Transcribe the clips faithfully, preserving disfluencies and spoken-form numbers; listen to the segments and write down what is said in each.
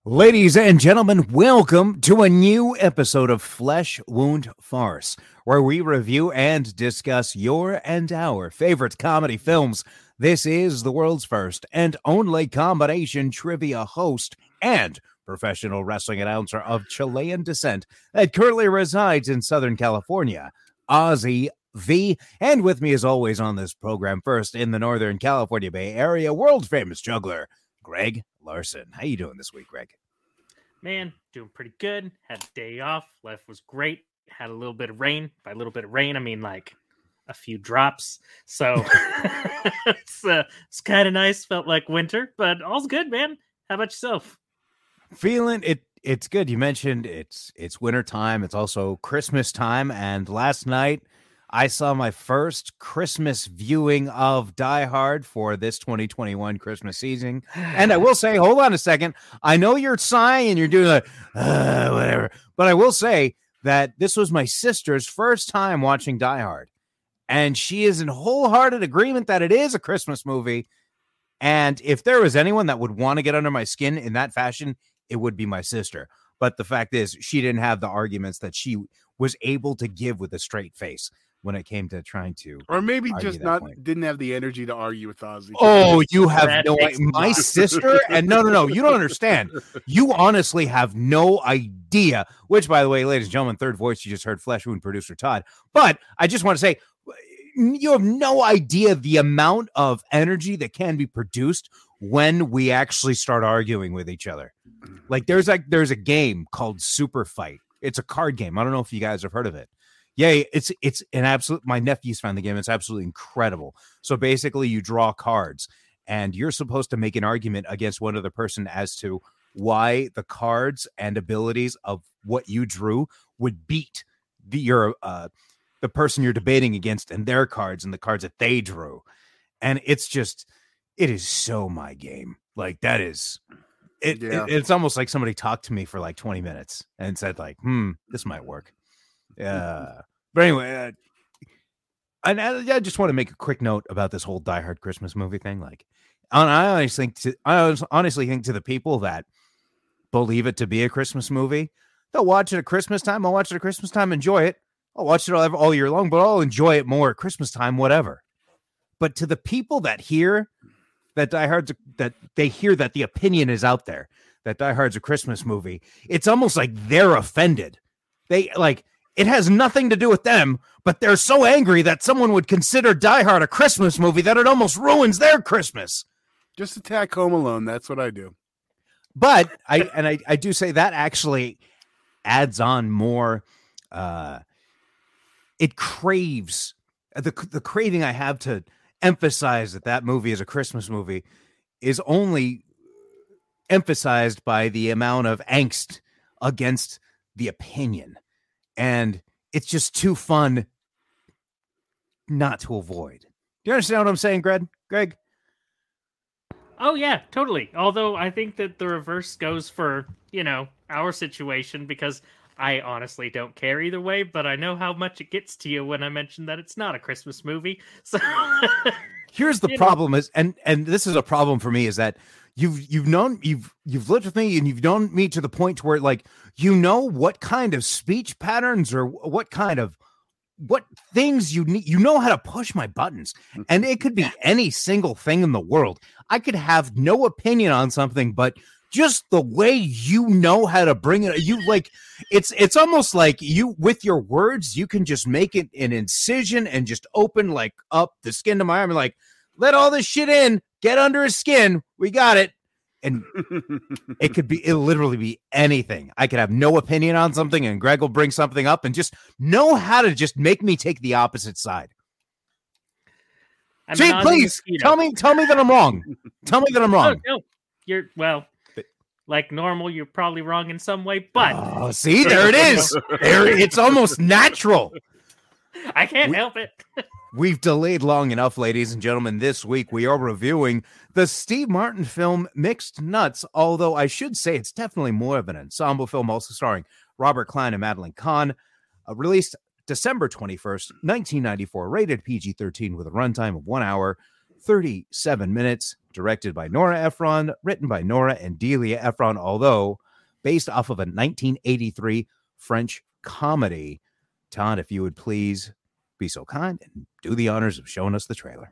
Ladies and gentlemen, welcome to a new episode of Flesh Wound Farce, where we review and discuss your and our favorite comedy films. This is the world's first and only combination trivia host and professional wrestling announcer of Chilean descent that currently resides in Southern California, Ozzy V. And with me, as always, on this program, first in the Northern California Bay Area, world-famous juggler, Greg Larson. How you doing this week, Greg? Man, doing pretty good. Had a day off. Life was great. Had a little bit of rain. By a little bit of rain, I mean like a few drops. So it's, uh, it's kind of nice. Felt like winter, but all's good, man. How about yourself? Feeling it. It's good. You mentioned it's it's winter time. It's also Christmas time. And last night, I saw my first Christmas viewing of Die Hard for this twenty twenty-one Christmas season. And I will say, hold on a second. I know you're sighing and you're doing like, uh, whatever. But I will say that this was my sister's first time watching Die Hard. And she is in wholehearted agreement that it is a Christmas movie. And if there was anyone that would want to get under my skin in that fashion, it would be my sister. But the fact is, she didn't have the arguments that she was able to give with a straight face when it came to trying to, or maybe just not point. Didn't have the energy to argue with Ozzy. Oh, you have no my sister, and no, no, no, you don't understand. You honestly have no idea. Which, by the way, ladies and gentlemen, third voice you just heard, Flesh Wound producer Todd. But I just want to say, you have no idea the amount of energy that can be produced when we actually start arguing with each other. Like there's like there's a game called Super Fight. It's a card game. I don't know if you guys have heard of it. Yeah, it's it's an absolute. My nephews found the game. It's absolutely incredible. So basically, you draw cards, and you're supposed to make an argument against one other person as to why the cards and abilities of what you drew would beat the your uh, the person you're debating against and their cards and the cards that they drew. And it's just, it is so my game. Like that is, it, Yeah. it. It's almost like somebody talked to me for like twenty minutes and said like, hmm, this might work. Yeah, but anyway, uh, and I, I just want to make a quick note about this whole Die Hard Christmas movie thing. Like, I honestly think to, I honestly think to the people that believe it to be a Christmas movie, they'll watch it at Christmas time. I'll watch it at Christmas time, enjoy it. I'll watch it all, all year long, but I'll enjoy it more at Christmas time, whatever. But to the people that hear that Die Hard's a, that they hear that the opinion is out there that Die Hard's a Christmas movie, it's almost like they're offended. They like. It has nothing to do with them, but they're so angry that someone would consider Die Hard a Christmas movie that it almost ruins their Christmas. Just attack Home Alone. That's what I do. But I and I, I do say that actually adds on more. Uh, it craves the the craving I have to emphasize that that movie is a Christmas movie is only emphasized by the amount of angst against the opinion. And it's just too fun not to avoid. Do you understand what I'm saying, Greg? Greg? Oh, yeah, totally. Although I think that the reverse goes for, you know, our situation, because I honestly don't care either way, but I know how much it gets to you when I mention that it's not a Christmas movie. So here's the you problem know. is, and and this is a problem for me, is that You've you've known you've you've lived with me and you've known me to the point to where like you know what kind of speech patterns or what kind of what things you need. You know how to push my buttons, and it could be any single thing in the world. I could have no opinion on something, but just the way you know how to bring it, you like it's it's almost like you with your words you can just make it an incision and just open like up the skin to my arm and like let all this shit in. Get under his skin. We got it. And it could be, it'll literally be anything. I could have no opinion on something and Greg will bring something up and just know how to just make me take the opposite side. I'm See, please tell me, tell me that I'm wrong. Tell me that I'm wrong. No, no, you're, well, like normal, you're probably wrong in some way, but. Oh, see, there it is. There, it's almost natural. I can't we, help it. We've delayed long enough, ladies and gentlemen. This week we are reviewing the Steve Martin film Mixed Nuts, although I should say it's definitely more of an ensemble film, also starring Robert Klein and Madeline Kahn, uh, released December twenty-first, nineteen ninety-four, rated P G thirteen with a runtime of one hour, thirty-seven minutes. directed by Nora Ephron, written by Nora and Delia Ephron, although based off of a nineteen eighty-three French comedy. Todd, if you would please be so kind and do the honors of showing us the trailer.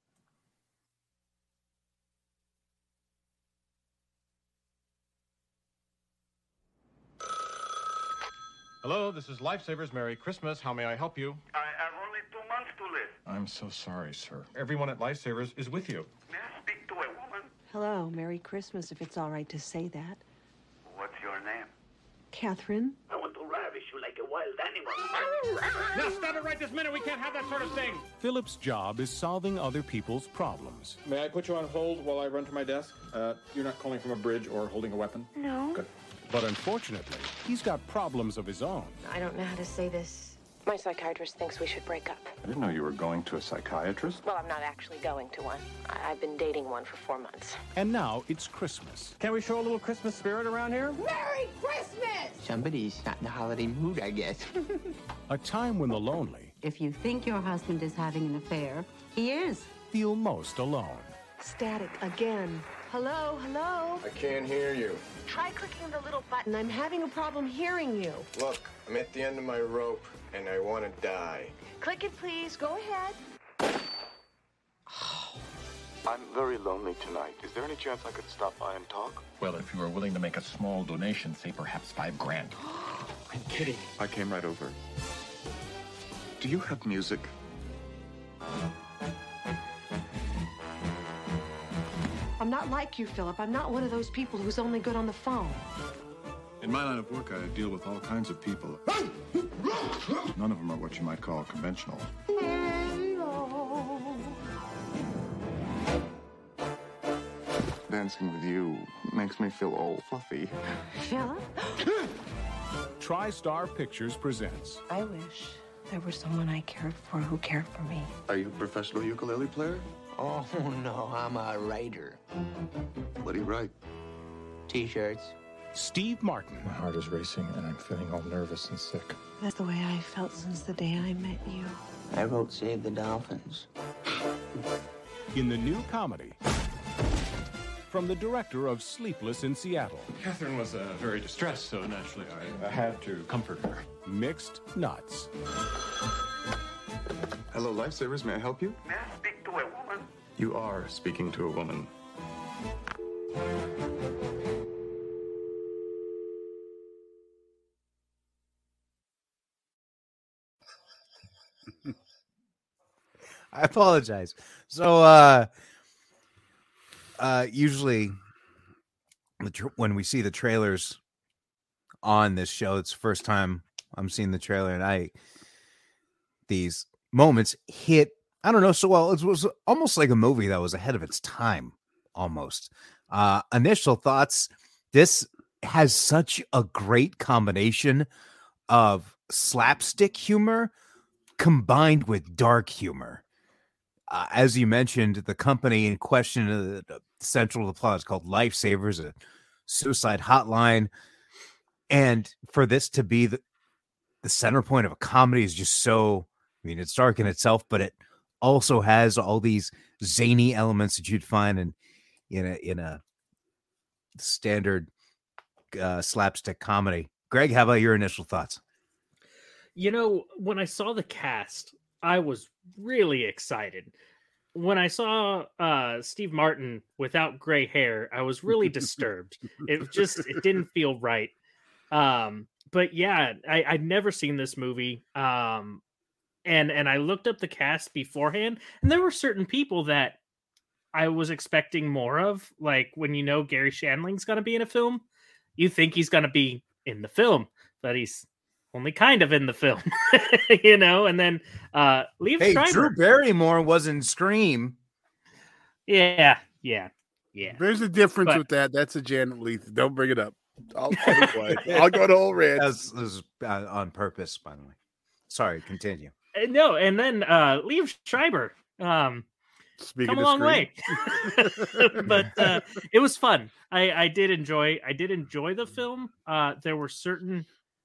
Hello, this is Lifesavers. Merry Christmas. How may I help you? I have only two months to live. I'm so sorry, sir. Everyone at Lifesavers is with you. May I speak to a woman? Hello, Merry Christmas, if it's all right to say that. What's your name? Catherine? I want to ravish you like a wild animal. Now stop it right this minute. We can't have that sort of thing. Philip's job is solving other people's problems. May I put you on hold while I run to my desk? Uh, you're not calling from a bridge or holding a weapon? No. Good. But unfortunately, he's got problems of his own. I don't know how to say this. My psychiatrist thinks we should break up. I didn't know you were going to a psychiatrist. Well, I'm not actually going to one. I- I've been dating one for four months. And now it's Christmas. Can we show a little Christmas spirit around here? Merry Christmas! Somebody's not in the holiday mood, I guess. A time when the lonely If you think your husband is having an affair, he is. feel most alone. Static again. Hello, hello? I can't hear you. Try clicking the little button. I'm having a problem hearing you. Look, I'm at the end of my rope, and I want to die. Click it, please. Go ahead. I'm very lonely tonight. Is there any chance I could stop by and talk? Well, if you were willing to make a small donation, say perhaps five grand. I'm kidding. I came right over. Do you have music? I'm not like you, Philip. I'm not one of those people who's only good on the phone. In my line of work, I deal with all kinds of people. None of them are what you might call conventional. Dancing with you makes me feel all fluffy. Philip? TriStar Pictures presents I wish there were someone I cared for who cared for me. Are you a professional ukulele player? Oh, no, I'm a writer. What do you write? T-shirts. Steve Martin My heart is racing, and I'm feeling all nervous and sick. That's the way I felt since the day I met you. I wrote Save the Dolphins. in the new comedy from the director of Sleepless in Seattle. Catherine was uh, very distressed, so naturally I, I had to comfort her. Mixed Nuts. Hello, Lifesavers. May I help you? May I speak to a woman? You are speaking to a woman. I apologize. So, uh, uh, usually the tr- when we see the trailers on this show, it's the first time I'm seeing the trailer, and I these moments hit. I don't know so well. It was almost like a movie that was ahead of its time. Almost. Uh, initial thoughts. This has such a great combination of slapstick humor combined with dark humor. Uh, as you mentioned, the company in question, uh, the central to the plot is called Lifesavers, a suicide hotline. And for this to be the, the center point of a comedy is just so, I mean, it's dark in itself, but it also has all these zany elements that you'd find in, in a, in a standard uh, slapstick comedy. Greg, how about your initial thoughts? You know, when I saw the cast, I was really excited. When I saw uh, Steve Martin without gray hair, I was really disturbed. It just, it didn't feel right. Um, but yeah, I, I'd never seen this movie. Um, and, and I looked up the cast beforehand, and there were certain people that I was expecting more of. Like when you know Gary Shandling's going to be in a film, you think he's going to be in the film, but he's only kind of in the film, you know. And then uh, Liev Hey, Schreiber. Drew Barrymore was in Scream. Yeah, yeah, yeah. There's a difference But- with that. That's a Janet Leith. Don't bring it up. I'll, I'll, be quiet. I'll go to old rant. That's, this is uh, on purpose, by the way. Sorry, continue. Uh, No, and then uh, Liev Schreiber. Um, Speaking come a of long Scream. way. But uh, it was fun. I, I did enjoy. I did enjoy the film. Uh, there were certain.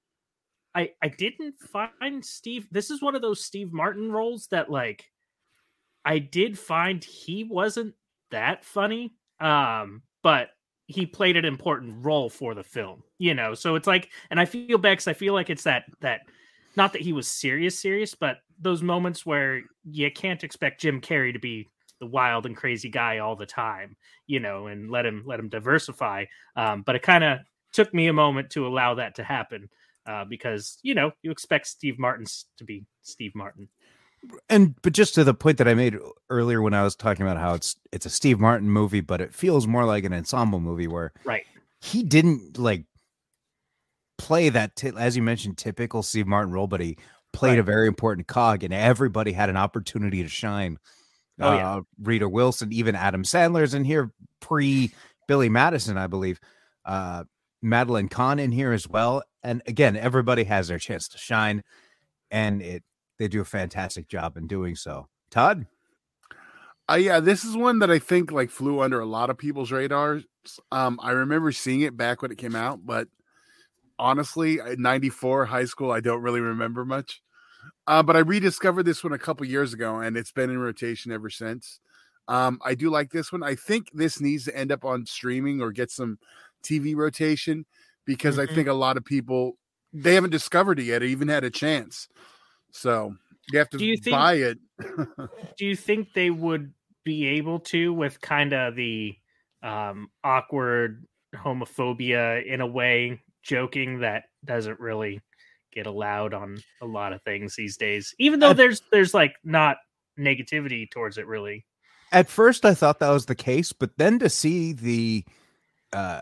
I I didn't find Steve. This is one of those Steve Martin roles that, like, I did find he wasn't that funny, um, but he played an important role for the film, you know. So it's like, and I feel bad because I feel like it's that that not that he was serious, serious, but those moments where you can't expect Jim Carrey to be the wild and crazy guy all the time, you know, and let him let him diversify. Um, but it kind of took me a moment to allow that to happen uh, because, you know, you expect Steve Martin to be Steve Martin. And but just to the point that I made earlier when I was talking about how it's it's a Steve Martin movie, but it feels more like an ensemble movie where right he didn't like play that t- as you mentioned typical Steve Martin role, but he played right. a very important cog, and everybody had an opportunity to shine. Oh, uh, yeah. Rita Wilson, even Adam Sandler's in here pre Billy Madison, I believe. Uh, Madeline Kahn in here as well, and again, everybody has their chance to shine, and it. They do a fantastic job in doing so. Todd? Uh, yeah, this is one that I think like flew under a lot of people's radars. Um, I remember seeing it back when it came out, but honestly, in ninety-four high school, I don't really remember much. Uh, but I rediscovered this one a couple years ago, and it's been in rotation ever since. Um, I do like this one. I think this needs to end up on streaming or get some T V rotation because mm-hmm. I think a lot of people, they haven't discovered it yet or even had a chance. So you have to do you think, buy it. Do you think they would be able to with kind of the um, awkward homophobia in a way, joking that doesn't really get allowed on a lot of things these days, even though at, there's there's like not negativity towards it really. At first I thought that was the case, but then to see the uh,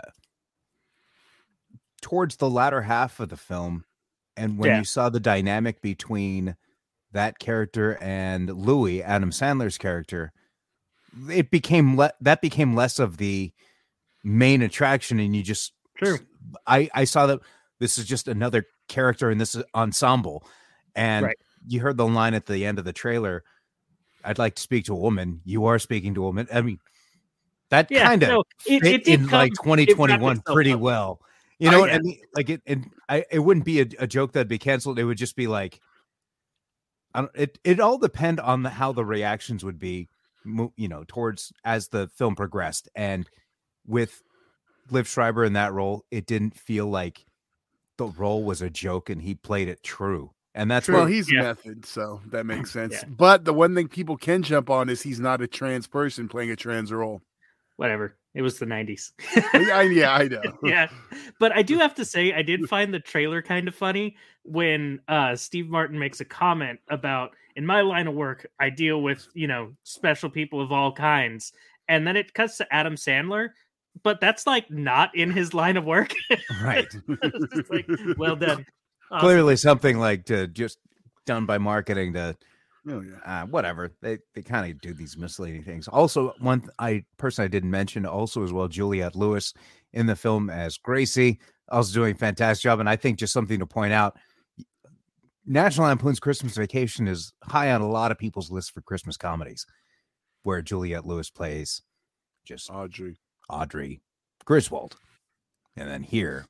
towards the latter half of the film, and when yeah. you saw the dynamic between that character and Louis, Adam Sandler's character, it became le- that became less of the main attraction. And you just, True. I, I saw that this is just another character in this ensemble. And right. you heard the line at the end of the trailer, I'd like to speak to a woman. You are speaking to a woman. I mean, that yeah, kind of no, it, fit it did in come, like twenty twenty-one pretty up. well. You know I, what I mean? Like it, and I, it wouldn't be a, a joke that'd be canceled. It would just be like, I don't, it, it all depend on the, how the reactions would be, you know, towards as the film progressed. And with Liv Schreiber in that role, it didn't feel like the role was a joke and he played it true. And that's well, what, he's yeah. method, so that makes sense. Yeah. But the one thing people can jump on is he's not a trans person playing a trans role. Whatever. It was the nineties. yeah, yeah, I know. yeah. But I do have to say, I did find the trailer kind of funny when uh, Steve Martin makes a comment about, in my line of work, I deal with, you know, special people of all kinds. And then it cuts to Adam Sandler, but that's like not in his line of work. right. It's just like, well done. Awesome. Clearly something like to just done by marketing to Oh, yeah. Uh, whatever. They they kind of do these misleading things. Also, one th- I person I didn't mention also as well, Juliette Lewis in the film as Gracie, also doing a fantastic job. And I think just something to point out, National Lampoon's Christmas Vacation is high on a lot of people's lists for Christmas comedies, where Juliette Lewis plays just Audrey Audrey Griswold, and then here,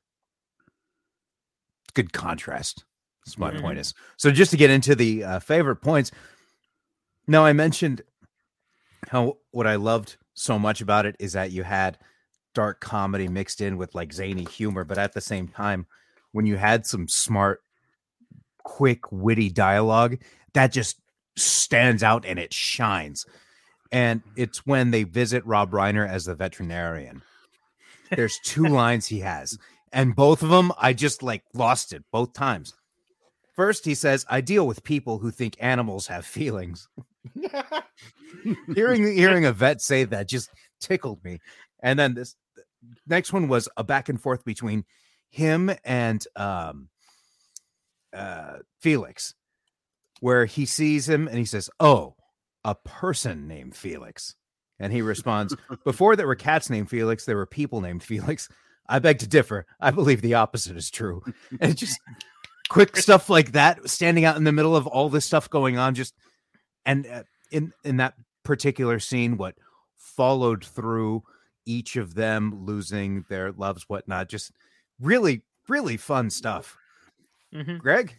good contrast. That's my mm-hmm. point is. So just to get into the uh, favorite points. Now I mentioned how what I loved so much about it is that you had dark comedy mixed in with like zany humor, but at the same time, when you had some smart, quick, witty dialogue, that just stands out and it shines. And it's when they visit Rob Reiner as the veterinarian. There's two lines he has, and both of them, I just like lost it both times. First, he says, I deal with people who think animals have feelings. hearing hearing a vet say that just tickled me. And then this next one was a back and forth between him and um, uh, Felix, where he sees him and he says, oh, a person named Felix. And he responds, before there were cats named Felix, there were people named Felix. I beg to differ. I believe the opposite is true. And it's just quick stuff like that, standing out in the middle of all this stuff going on. Just and uh, in in that particular scene, what followed through each of them losing their loves, whatnot, just really, really fun stuff. Mm-hmm. Greg,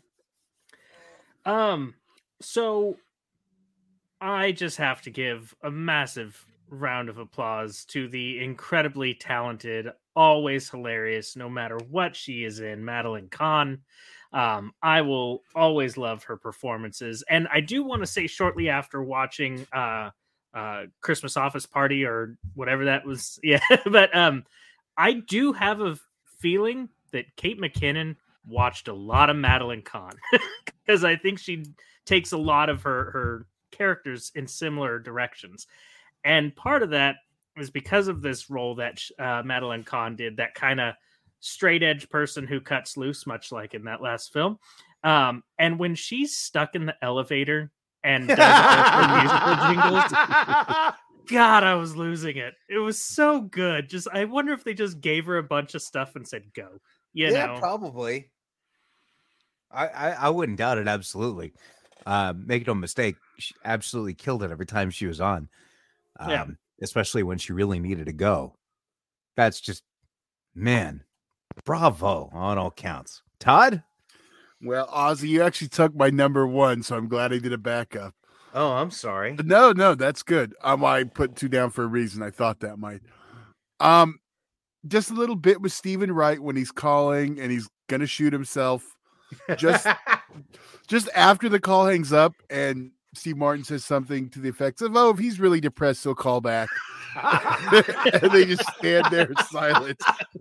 um, so I just have to give a massive round of applause to the incredibly talented, always hilarious, no matter what she is in, Madeline Kahn. Um, I will always love her performances. And I do want to say, shortly after watching uh, uh, Christmas Office Party or whatever that was, yeah, but um, I do have a feeling that Kate McKinnon watched a lot of Madeline Kahn because I think she takes a lot of her, her characters in similar directions. And part of that is because of this role that uh, Madeline Kahn did, that kind of straight edge person who cuts loose, much like in that last film. Um, and when she's stuck in the elevator and does all her musical jingles, God, I was losing it. It was so good. Just, I wonder if they just gave her a bunch of stuff and said, go, you yeah, know, probably. I, I, I wouldn't doubt it. Absolutely. Uh, make no mistake. She absolutely killed it every time she was on. Um, yeah. Especially when she really needed to go. That's just, man, bravo on all counts. Todd? Well, Ozzy, you actually took my number one, so I'm glad I did a backup. Oh, I'm sorry. No, no, that's good. Um, I put two down for a reason. I thought that might. Um, just a little bit with Stephen Wright when he's calling and he's gonna shoot himself. Just, just after the call hangs up and Steve Martin says something to the effects of, "Oh, if he's really depressed, he'll call back." And they just stand there in silence.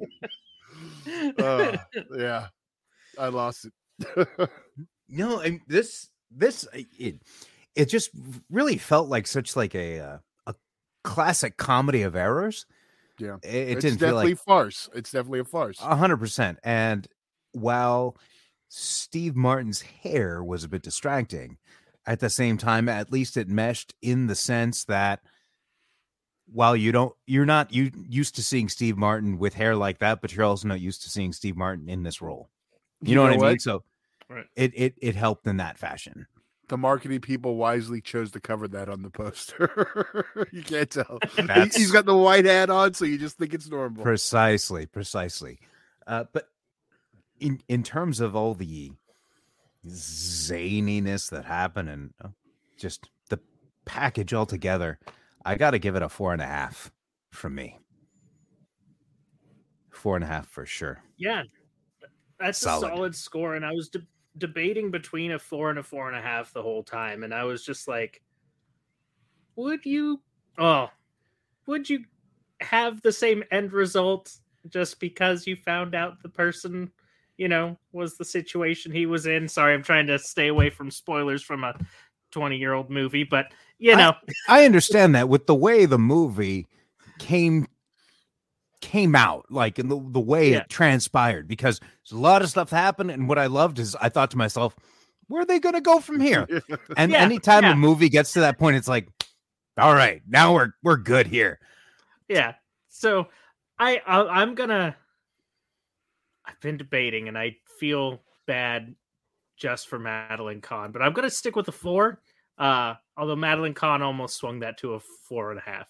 Uh, yeah, I lost it. No, and this this it, it just really felt like such like a uh, a classic comedy of errors. Yeah, it, it it's didn't feel definitely like farce. It's definitely a farce. A hundred percent. And while Steve Martin's hair was a bit distracting, at the same time, at least it meshed in the sense that while you don't, you're not you used to seeing Steve Martin with hair like that, but you're also not used to seeing Steve Martin in this role. You, you know, know what I what? mean? So right. it it it helped in that fashion. The marketing people wisely chose to cover that on the poster. You can't tell. That's, He's got the white hat on, so you just think it's normal. Precisely, precisely. Uh, but in in terms of all the zaniness that happened and uh, just the package altogether, I got to give it a four and a half from me. Four and a half for sure. Yeah, that's solid. a solid score. And I was de- debating between a four and a four and a half the whole time. And I was just like, would you, oh, would you have the same end result just because you found out the person, you know, was the situation he was in? Sorry, I'm trying to stay away from spoilers from a twenty year old movie, but you know, I, I understand that with the way the movie came came out, like in the, the way yeah. it transpired, because there's a lot of stuff happened. And what I loved is I thought to myself, where are they going to go from here? And yeah, anytime yeah. a movie gets to that point, it's like, all right, now we're, we're good here. Yeah. So I, I I'm gonna, I've been debating and I feel bad just for Madeline Kahn, but I'm going to stick with the four. Uh, although Madeline Kahn almost swung that to a four and a half.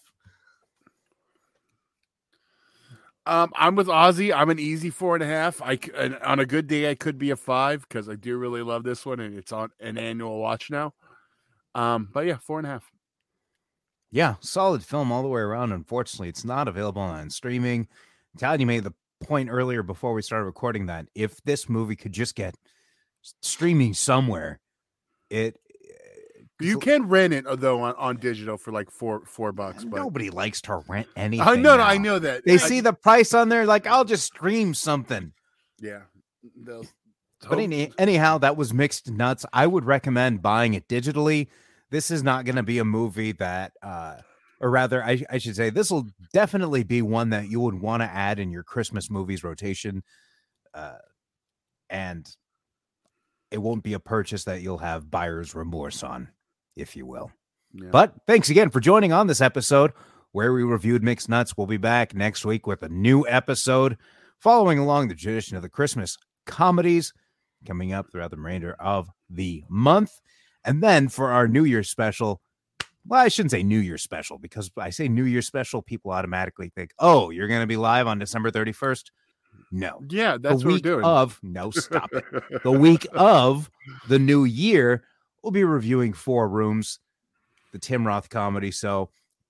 Um, I'm with Ozzy. I'm an easy four and a half. I on a good day I could be a five because I do really love this one and it's on an annual watch now. Um, but yeah, four and a half. Yeah, solid film all the way around. Unfortunately, it's not available on streaming. Todd, you made the point earlier before we started recording that if this movie could just get streaming somewhere, it. You can rent it though on, on digital for like four four bucks. But nobody likes to rent anything. I know, now. I know that. They I, see the price on there, like I'll just stream something. Yeah. But any, anyhow, that was Mixed Nuts. I would recommend buying it digitally. This is not going to be a movie that, uh, or rather, I, I should say, this will definitely be one that you would want to add in your Christmas movies rotation, uh, and it won't be a purchase that you'll have buyer's remorse on, if you will. Yeah. But thanks again for joining on this episode where we reviewed Mixed Nuts. We'll be back next week with a new episode following along the tradition of the Christmas comedies coming up throughout the remainder of the month. And then for our New Year's special, well, I shouldn't say New Year's special because I say New Year's special, people automatically think, oh, you're going to be live on December thirty-first. No. Yeah, that's the what week we're doing. Of, no, stop it. The week of the new year, we'll be reviewing Four Rooms, the Tim Roth comedy. So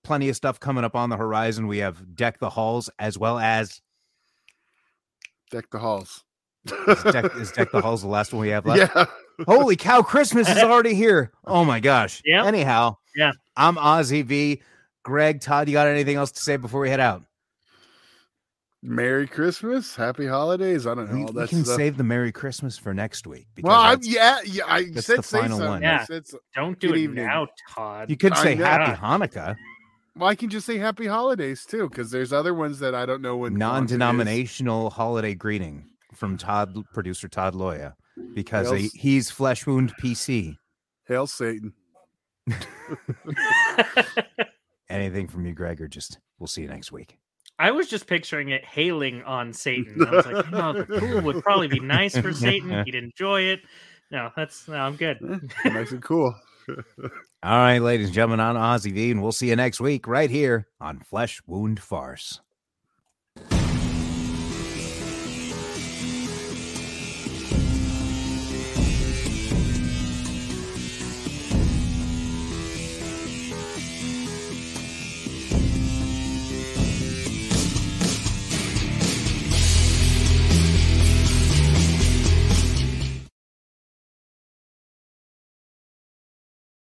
plenty of stuff coming up on the horizon. We have Deck the Halls as well as Deck the Halls. is, Deck, is Deck the Halls the last one we have left? Yeah. Holy cow, Christmas is already here. Oh my gosh. Yeah. Anyhow, yeah. I'm Ozzy V. Greg, Todd, you got anything else to say before we head out? Merry Christmas, Happy Holidays. I don't know. We, all we that can stuff. save the Merry Christmas for next week. Well, I, that's- yeah, yeah. I that's said the say final something. one. Yeah. I said so- Don't do Good it evening. now, Todd. You could I say know. Happy Hanukkah. Well, I can just say Happy Holidays too, because there's other ones that I don't know when. Non-denominational holiday greeting from Todd, producer Todd Loya, because Hail- he, he's Flesh Wound P C. Hail Satan. Anything from you, Greg, or just we'll see you next week. I was just picturing it hailing on Satan. I was like, oh, the pool would probably be nice for Satan. He'd enjoy it. No, that's no, I'm good. Nice and cool. All right, ladies and gentlemen, I'm Ozzy V, and we'll see you next week right here on Flesh Wound Farce.